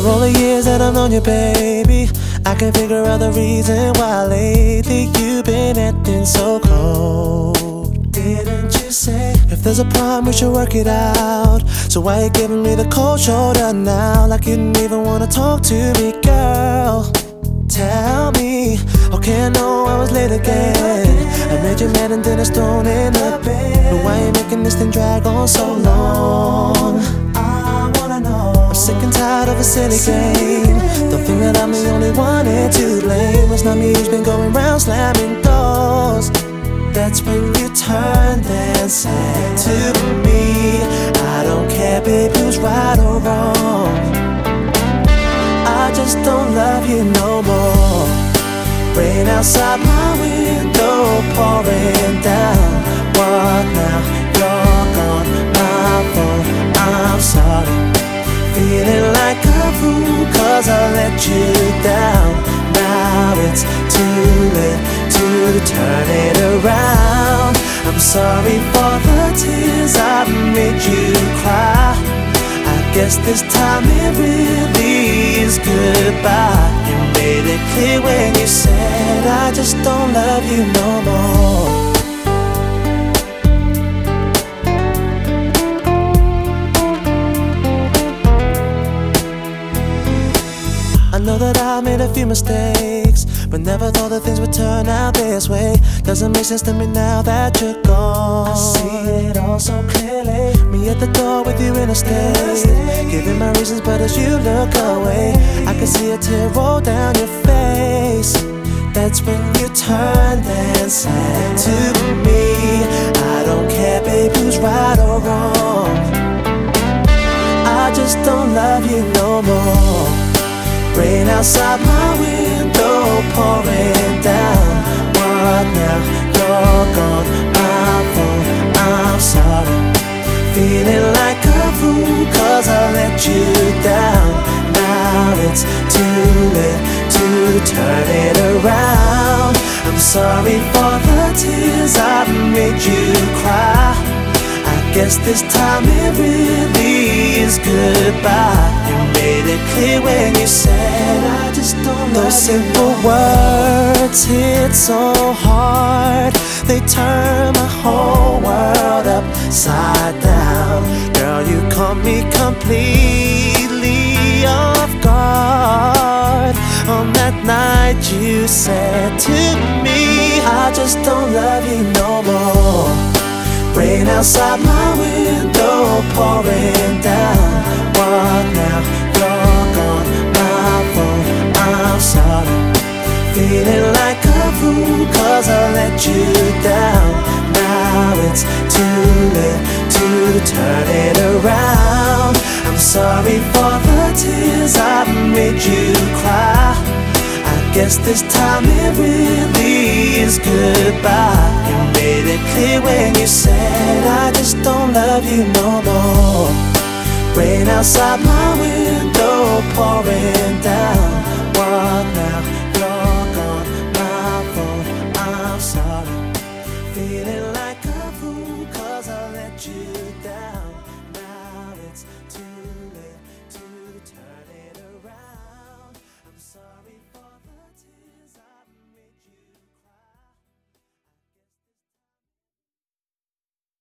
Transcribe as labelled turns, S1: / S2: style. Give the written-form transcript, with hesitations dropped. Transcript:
S1: all the years that I've known you, baby, I can figure out the reason why lately you've been acting so cold. Didn't you say if there's a problem we should work it out? So why you giving me the cold shoulder now, like you didn't even wanna talk to me, girl? Tell me, okay, I know I was late again. I made you mad and then it's thrown in the bed. But why you making this thing drag on so long? I wanna know. I'm sick and tired of a silly game. Don't think that I'm the only one here to blame. It's not me who's been going round slamming doors. That's when you turned and said to me, I don't care, babe, who's right or wrong. I just don't love you no more. Rain outside my window, pouring down. What now? You're gone, my fault, I'm sorry. Feeling like a fool cause I let you down. Now it's too late to turn it around. I'm sorry for the tears I've made you cry. I guess this time it really is goodbye. You made it clear when you said I just don't love you no more. I know that I made a few mistakes, but never thought that things would turn out this way. Doesn't make sense to me now that you're gone. I see it all so clearly. Me at the door with you in a state, giving my reasons, but as you look away, I can see a tear roll down your face. That's when you turned and said to me, I don't care, babe, who's right or wrong. I just don't love you no more. Rain outside my window, pouring down. What now? You're gone, my fault, I'm sorry. Feeling like a fool cause I let you down. Now it's too late to turn it around. I'm sorry for the tears I've made you cry. I guess this time it really is goodbye. You made it clear when you said I just don't love you. Those simple words hit so hard, they turn my whole world upside down. Girl, you caught me completely off guard. On that night you said to me, I just don't love you no more. Rain outside my window, pouring down. What now? You're gone, my fault, I'm sorry. Feeling like a fool cause I let you down. Now it's too late to turn it around. I'm sorry for the tears I've made you cry. I guess this time it really is goodbye. You made it clear when you said I just don't love you no more. Rain outside my window, pouring down. What now? You're gone, my fault, I'm sorry. Feeling like a fool cause I let you